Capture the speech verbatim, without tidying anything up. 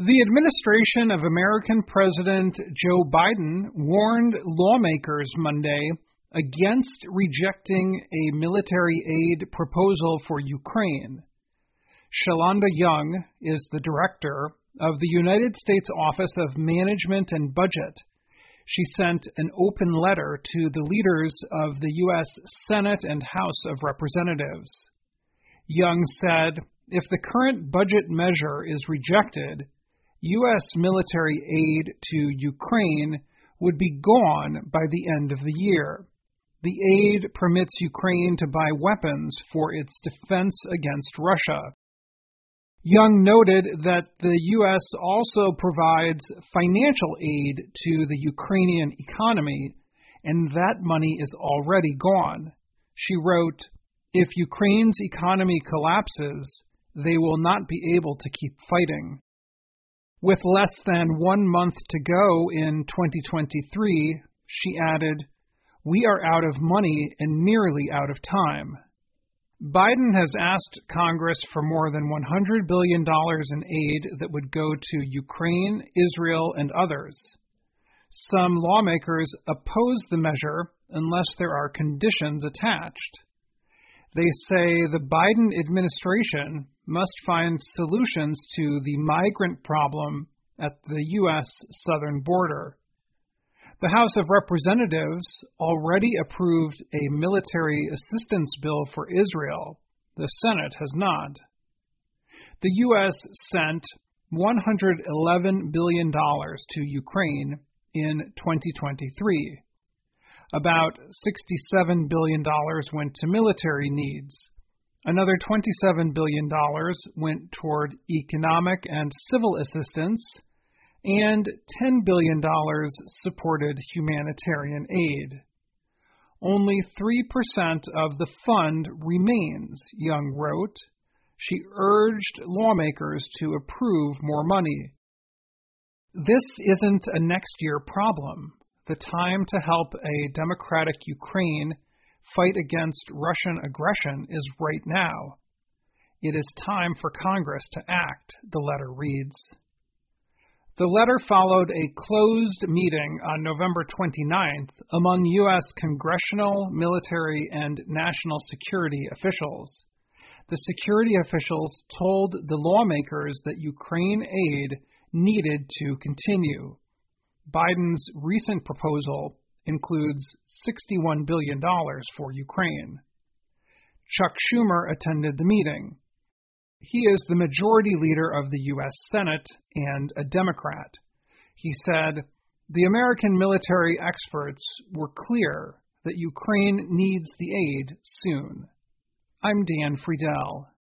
The administration of American President Joe Biden warned lawmakers Monday against rejecting a military aid proposal for Ukraine. Shalanda Young is the director of the United States Office of Management and Budget. She sent an open letter to the leaders of the U S Senate and House of Representatives. Young said, if the current budget measure is rejected, U S military aid to Ukraine would be gone by the end of the year. The aid permits Ukraine to buy weapons for its defense against Russia. Young noted that the U S also provides financial aid to the Ukrainian economy, and that money is already gone. She wrote, if Ukraine's economy collapses, they will not be able to keep fighting. With less than one month to go in twenty twenty-three, she added, we are out of money and nearly out of time. Biden has asked Congress for more than one hundred billion dollars in aid that would go to Ukraine, Israel, and others. Some lawmakers oppose the measure unless there are conditions attached. They say the Biden administration must find solutions to the migrant problem at the U S southern border. The House of Representatives already approved a military assistance bill for Israel. The Senate has not. The U S sent one hundred eleven billion dollars to Ukraine in twenty twenty-three. About sixty-seven billion dollars went to military needs. Another twenty-seven billion dollars went toward economic and civil assistance, and ten billion dollars supported humanitarian aid. Only three percent of the fund remains, Young wrote. She urged lawmakers to approve more money. This isn't a next year problem. The time to help a democratic Ukraine fight against Russian aggression is right now. It is time for Congress to act, the letter reads. The letter followed a closed meeting on November twenty-ninth among U S congressional, military, and national security officials. The security officials told the lawmakers that Ukraine aid needed to continue. Biden's recent proposal includes sixty-one billion dollars for Ukraine. Chuck Schumer attended the meeting. He is the majority leader of the U S Senate and a Democrat. He said, the American military experts were clear that Ukraine needs the aid soon. I'm Dan Friedel.